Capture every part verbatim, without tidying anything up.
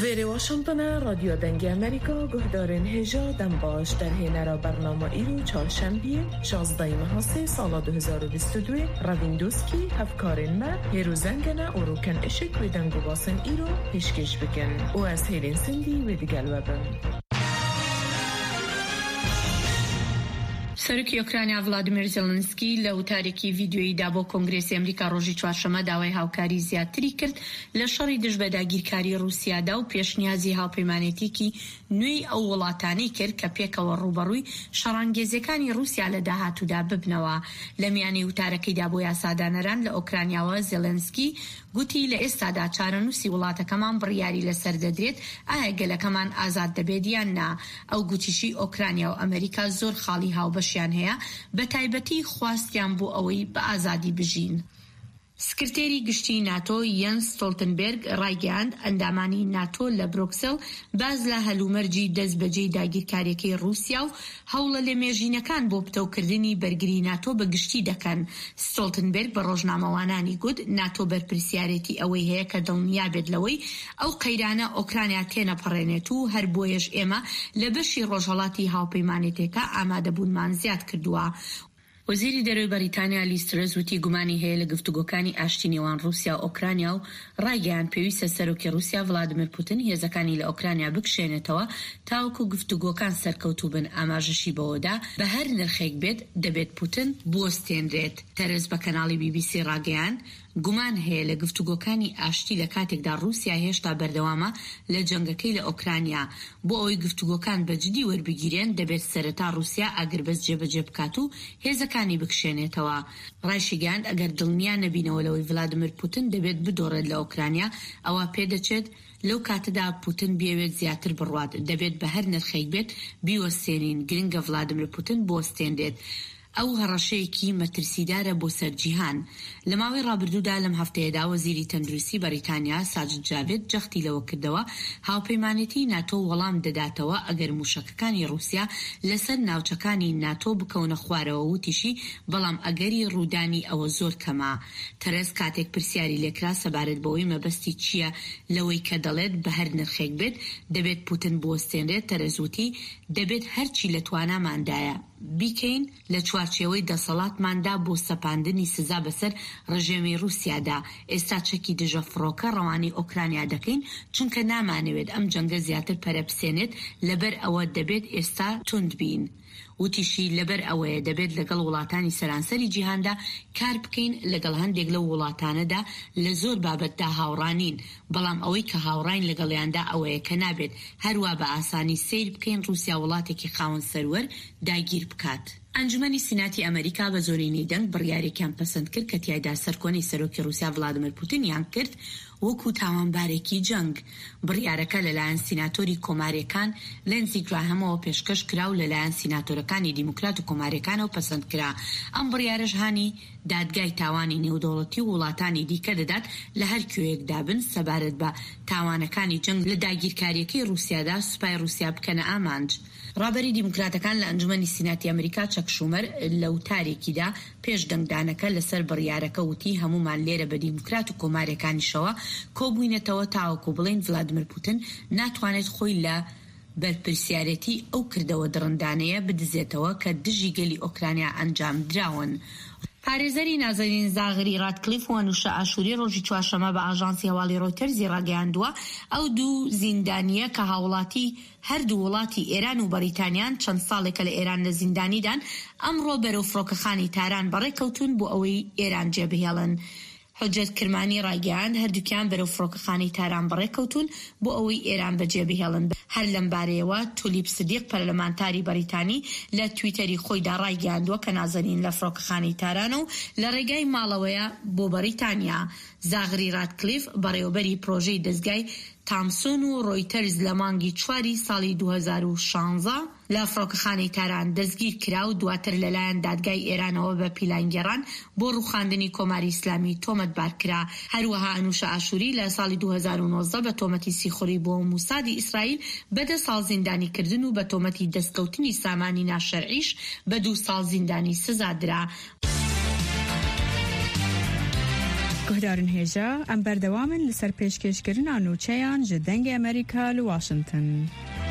زیر واشنطن رادیو دنگ امریکا گهدارن هجا دم باش در هینرا برنامه ایرو چهارشنبه شانزده ماه سال دو هزار و بیست و دو رویندوسکی هفکارن ما هیروزنگنا اوروکن اشک و دنگو باسن ایرو پیشکش بکن و از هیرین سندی و دیگل وبن. سەرۆکی ئۆکرانیا ڤڵادیمیر زێڵنسکی لە وتارێکی ڤیدیۆییدا بۆ کۆنگرێسی ئەمریکا ڕۆژی چوارشەممە داوای هاوکاری زیاتری کرد لە شەڕی دژ بە داگیرکاری رووسیادا و پێشنیازی هاوپەیمانێتێکی نوێی ئەو وڵاتانەی کرد کە پێکەوە ڕوبەڕووی شەڕانگێزیەکانی رووسیا لە داهاتوودا ببنەوە. لە میانەی وتارەکەیدا بۆ یاسادانەران لە ئۆکرانیاوە زێڵنسکی گوتی لە ئێستادا چارەنووسی وڵاتەکەمان بڕیاری لەسەر دەدرێت ئایا گەلەکەمان ئازاد دەبێت یان نا. ئەو گوتیشی ئۆکرانیا و ئەمریکا زۆر خاڵی هاوبەشیان هەیە، بە تایبەتی خواستیان بۆ ئەوەی بە ئازادی بژین. سکرتێری گشتی ناتۆ یەنس ستۆڵتنبێرگ ڕایگەیاند ئەندامانی ناتۆ لە بروکسل باز لە هەلومەرجی دەستبەجێی داگیرکاریەکەی رووسیا و هەوڵە لێمێژینەکان بۆ پتەوکردنی بەرگری ناتۆ بە گشتی دەکەن. ستۆڵتنبێرگ بە ڕۆژنامەوانانی گوت ناتۆ بەرپرسیارەتی ئەوەی هەیە کە دڵنیا بێت لەوەی ئەو قەیرانە ئۆکرانیا تێنەپەڕێنێت و هەر بۆیەش ئێمە لە بەشی ڕۆژهەڵاتی هاوپەیمانێتێکە ئامادەبوونمان زیاد کردووە. وەزیری دەرەوەی بەریتانیا لیز ترەس وتی گومانی هەیە لە گفتوگۆکانی ئاشتی نێوان رووسیا و ئۆکرانیا و ڕایگەیان پێویستە سەرۆکی رووسیا ڤڵادیمیر پوتین هێزەکانی لە ئۆکرانیا بکشێنێتەوە تاوەکو گفتوگۆکان سەرکەوتوو بن. ئاماژەشی بەوەدا بە هەر نرخێک بێت دەبێت پوتین بوەستێنرێت. تەرەس بە کەناڵی بی بی سی ڕاگەیان گومان هەیە لە گفتوگۆکانی ئاشتی لە کاتێکدا رووسیا هێشتا بەردەوامە لە جەنگەکەی لە ئۆکرانیا. بۆ ئەوەی گفتوگۆکان بەجددی وەربگیرێن دەبێت سەرەتا رووسیا ئاگربەست جێبەجێ بکات و هێزەکانی بکشێنێتەوە. ڕایشیگەاند ئەگەر دڵنیا نەبینەوە لەوەی ڤڵادیمیر پوتین دەبێت بدۆڕێت لە ئۆکرانیا ئەوە پێدەچێت لەو کاتەدا پوتین بێوێت زیاتر بڕوات، دەبێت بە هەر نرخێک بێت بیوەستێنین. گرنگە ڤڵادیمیر پوتین بوەستێنرێت. ئەو هەڕەشەیەکی مەترسیدارە بۆ سەرجیهان. لە ماوەی ڕابردوودا لەم هەفتەیەدا وەزیری تەندروستی بەریتانیا ساجد جاوید جەختی لەوە کردەوە هاوپەیمانێتی ناتۆ وەڵام دەداتەوە ئەگەر موشەکەکانی رووسیا لەسەر ناوچەکانی ناتۆ بکەونە خوارەوە. وتیشی بەڵام ئەگەری ڕوودانی ئەوە زۆر کەمە. تەرەس کاتێک پرسیاری لێکرا سەبارەت بەوەی مەبەستی چییە لەوەی کە دەڵێت بە هەر نرخێک بێت دەبێت پوتین بوەستێنرێت، تەرەزوتی دەبێت هەرچی لە تواناماندایە بیکەین لە چوارچێوەی دەسەڵاتماندا بۆ سەپاندنی سزا بەسەر ڕژێمی رووسیادا. ئێستا چەکی دژە فڕۆکە ڕەوانی ئۆکرانیا دەکەین چونکە نامانەوێت ئەم جەنگە زیاتر پەرەپسێنێت، لەبەر ئەوە دەبێت ئێستا توند بین. وتیشی لەبەر ئەوەیە دەبێت لەگەڵ وڵاتانی سەرانسەری جیهاندا کار بکەین، لەگەڵ هەندێک لەو وڵاتانەدا لە زۆر بابەتدا هاوڕانین، بەڵام ئەوەی کە هاوڕاین لەگەڵیاندا ئەوەیە کە نابێت هەروە بە ئاسانی سیر بکەین رووسیا وڵاتێکی خاوەن سەروەر داگیر بکات. ئەنجومەنی سیناتی ئەمریکا بە زۆرینەی دەنگ بڕیارێکیان پەسەند کرد کە تیایدا سەرکۆنی سەرۆکی رووسیا ڤڵادیمیر پوتینیان کرد وەکو تاوانبارێکی جەنگ. بڕیارەکە لەلایەن سیناتۆری کۆماریەکان لێنزی گراهەمەوە پێشکەش کرا و لەلایەن سیناتۆرەکانی دیموکرات و کۆماریەکانەوە پەسەند کرا. ئەم بڕیارەش هانی دادگای تاوانی نێودەوڵەتی و وڵاتانی دیکە دەدات لە هەر کوێیەکدا بن سەبارەت بە تاوانەکانی جەنگ لە داگیرکاریەکەی رووسیادا سوپای رووسیا بکەنە ئامانج. ڕابەری دیموکراتەکان لە ئەنجومەنی سیناتی ئەمریکا چەک شومەر لە وتارێکیدا پێش دەنگدانەکە لەسەر بڕیارەکە وتی هەمومان لێرە بە دیموکرات و کۆماریەکانیشەوە کۆبووینەتەوە تاوەکو بڵین ڤڵادیمیر پوتین ناتوانێت خۆی لە بەرپرسیارەتی ئەو کردەوە دڕندانەیە بدزێتەوە کە دژی گەلی ئۆکرانیا ئەنجام دراون. پارێزەری نازەنین زاغری ڕادکلیف و نوشە ئاشوری ڕۆژی چوارشەممە بە ئاژانسی هەواڵی ڕۆیتەرزی ڕاگەیاندووە ئەو دوو زیندانیە کە هاوڵاتی هەردوو وڵاتی ئێران و بەریتانیان چەند ساڵێکە لە ئێران لە زیندانیدان ئەمڕۆ بەرەو فڕۆکەخانی تاران بەڕێکەوتون بۆ ئەوەی ئێران جێبهێڵن. حجەت کرمانی ڕاگەیاند هەردووکیان بەرەو فڕۆکەخانەی تاران بەڕێکەوتون بۆ ئەوەی ئێران بەجێبهێڵن. هەر لەم بارەیەوە تولیپ سدیق پەرلەمانتاری بەریتانی لە تویتەری خۆیدا ڕایگەیاندووە کە نازەنین لە فڕۆکەخانەی تارانە و لە ڕێگای ماڵەوەیە بۆ بەریتانیا. زاغری ڕادکلیف بەڕێوەبەری پرۆژەی دەستگای تامسون و ڕۆیتەرز لە مانگی چواری ساڵی دوو هەزار و شانزە لە فڕۆکەخانەی تاران دەستگیر کرا و دواتر لەلایەن دادگای ئێرانەوە بە پیلانگەڕان بۆ ڕووخاندنی کۆماری ئیسلامی تۆمەتبار کرا. هەروەها ئەنوشە ئاشوری لە ساڵی دوو هەزار و نۆزدە بە تۆمەتی سیخوڕی بۆ موسادی ئیسرائیل بەدە ساڵ زیندانی کردن و بە تۆمەتی دەستکەوتنی سامانی ناشەرعیش بە دوو ساڵ زیندانی سزادرا. گهدارن هجا ام بردوامن لسر پیشکشکرین آنوچهان جدنگ امریکا لواشنطن.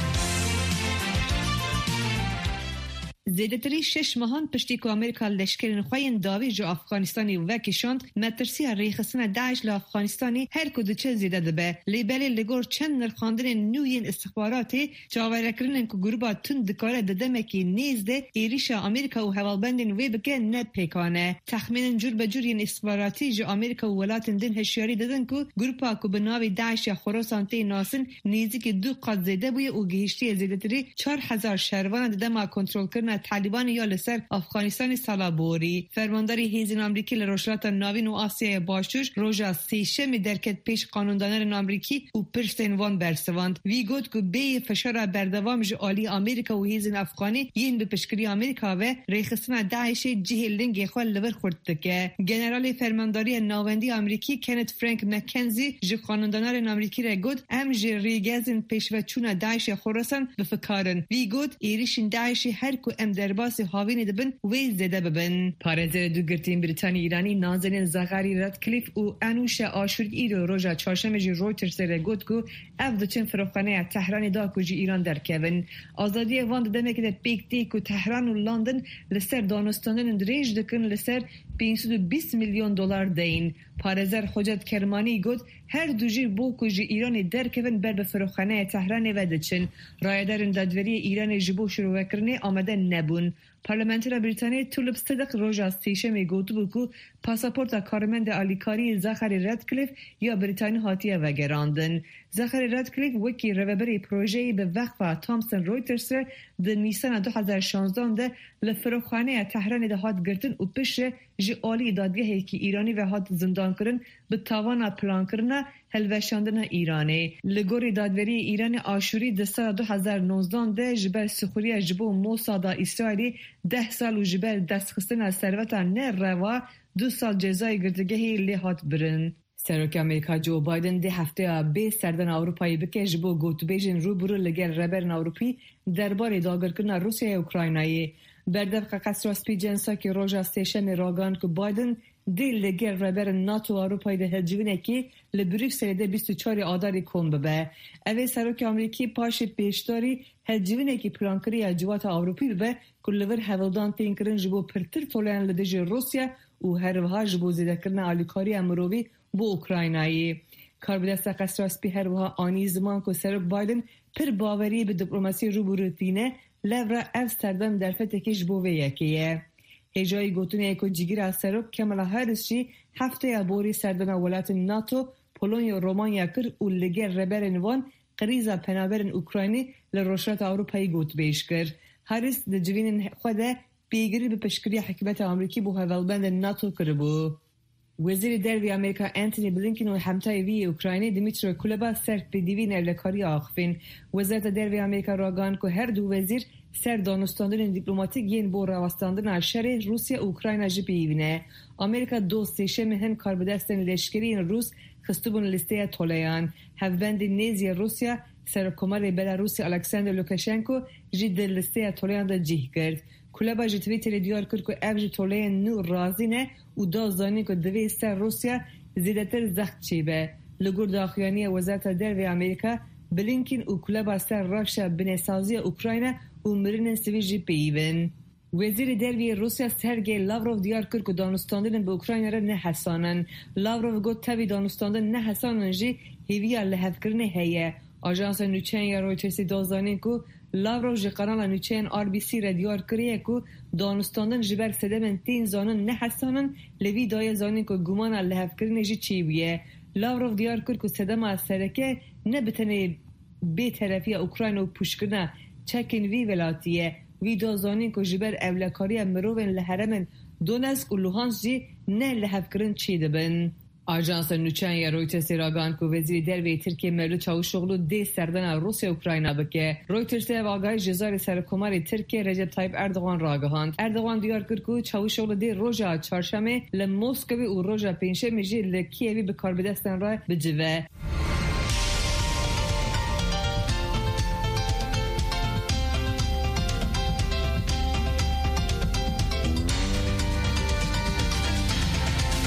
زیادتری شش ماهان پشتی که امریکا لشکرین خوین داوی جو افغانستانی و کشاند مترسی ریخستن داعش ل افغانستانی هر کدو چه زیاده دبه لیبلی لگور چند نرخاندن نوین استخباراتی چاورکرین که گروبا تون دکاره ددمکی نیزده ایریش امریکا و حوالبندین وی بگه ند پیکانه تخمین جور به جور این استخباراتی جو امریکا و ولاتن دین هشیاری دادن که گروپا که به ناوی داعش یا خراسانتی ناسن نیزی که دو قد زیده بوی و گهشتی زیادتری چهار هزار شهروان ددما کنترل کرن طالبان یا لسر افغانستان سالابوری فرمانداری هیزن آمریکی لروشلات ناوین و آسیای باشوش روژا سیشم درکت پیش قانوندانان آمریکی و پرسین وان برسواند وی گفت که بی فشار بردوام جالی آمریکا و هیزن افغانی یین به پشکری آمریکا و ریخستن داعش جهل لنگ خال لور خورد که جنرال فرمانداری ناوندی آمریکی کنت فرانک مکنزی ج قانوندانان آمریکی را گفت ام جریگزن پیشوچون داعش خراسان بفکارن وی گفت ایریشن داعش هر کو ام درباس هاوین دبن وی زده ببن پارزر دو گرتین بریتانی ایرانی نازنین زغاری رادکلیف و انوش آشوری ایرو روژا چهارشنبه جی رویترز را گفت که اف دوچن فروخانه تهران دا کجی ایران در کون آزادی وان دمه که پیک دی که تهران و لندن لسر دانستانن دریج دکن لسر پانصد و بیست میلیون دلار دین پارزر حجت کرمانی گفت هر دوجی بو کجی ایران در کون بر به فروخانه تهران و دچن رایدارن دادوری ایران جبو شروع کرنه آمده نبون پارلمانتر بریتانیا طلب صدق روژا سیشم گوتو بکو پاسپورت کارمند آلیکاری زخری رادکلیف یا بریتانیا هاتیه و گراندن زخری رادکلیف وکی روبری پروژه‌ای به وقف تامسون رویترز در نیسان دو هزار و شانزده ده لفروخانه تهران ده هات گرتن و پیش جی آلی دادگاهی که ایرانی و هات زندان کرن به تاوان پلان کرنه هلوشاندن ایرانی لگوری دادوری ایران آشوری ده سال دو هزار و نوزده ده جبر سخوری جبو موساد اسرائیلی ده سال و جبر دستخستن از ثروت نه روا دو سال جزای گردگاهی لحات برن سرک امریکا جو بایدن ده هفته به سردن اروپایی بکش بو گوتو بیجن روبرو لگر ربرن اروپی درباره داگر کردن روسیه و اوکراینایی بردفق قصر جنسا که روژا سیشم راگان که بایدن دی لگر ربر ناتو اروپایی ده هجوینه که لبریکسل ده بیست و چهار آداری کن ببه اوه سرک امریکی پاش پیشداری هجوینه که پلانکری اجوات اروپی ببه که لور حوالدان تین کرن جبو پرتر طولان لدج روسیا و هر وها جبو زیده کرن آلیکاری امروی بو اوکراینایی کاربدست قصر اسپی هر وها آنی زمان که سرک بایدن پر باوری به دیپلماسی رو بروتینه لورا امستردام در فتکش بوه یکیه هجای گوتونه اکو جیگیر از سرک کمالا هرشی هفته ابوری سردن ولات ناتو پولونیا و رومانیا کر و لگر ربرن وان قریزا پنابرن اوکراینی لروشات اروپایی گوت بیش کرد هرس ده جوین خوده بیگری به پشکری حکمت امریکی بو حوالبند ناتو کربو وزیر دروی امریکا انتونی بلینکن و همتای وی اوکراینی دیمیترو کولبا سر پیدیوین ارلکاری آخفین وزارت دروی امریکا راگان که هر دو وزیر سر دانستاندن دیپلماتیک ین بو رواستاندن از شر روسیه اوکراین جی پیوینه امریکا دو سیشم هن کاربدستن لشکری روس خستبون لیسته تولیان هفبند نیزی روسیا سرکمار بلاروسی الکساندر لوکاشنکو جد لیسته تولیان دا جیه کرد کولبا جی تویتر دیار کرد که اف جی تولیان نو رازی نه و دا زانی که دوی سر روسیا زیدتر زخت چیبه لگور داخیانی وزارت دروی امریکا بلینکن و کولبا سر رافشا بنسازی اوکراین و مرین سویجی پیون وزیر دروی روسیا سرگی لاوروف دیار کرد که دانستاندن به اوکراین را نه حسانن لاوروف گفت تبی دانستاندن نه حسانن جی هیویا لحف کرنه هیه آژانس نوچین یا رویترز دازانی که لاوروف جی قنال نوچین آر بی سی را دیار کریه که دانستاندن جبر سدمن تین زانن نه حسانن لوی دای زانی که گمان لحف کرنه جی چی بیه لاوروف دیار کرد که سدم از سرکه نه بتنه به طرفی اوکراین و پوشکرنه چکن وی ولاتیه وی دازانی که جبر اولکاری مروون لحرمن دونسک و لوهانس جی نه لحف کرن چی دبن آژانس نوچین یا رویترز راگان که وزیر دروی ترکیه مولود چاوشوغلو دی سردن روسیه اوکراین بکه رویترز واقعی جزار سرکمار ترکیه رجب طایب اردوغان راگهاند اردوغان دیار کرد که چاوشوغلو دی روژا چهارشنبه لمسکو و روژا پنجشنبه جی لکیوی به کار بدستن را بجوه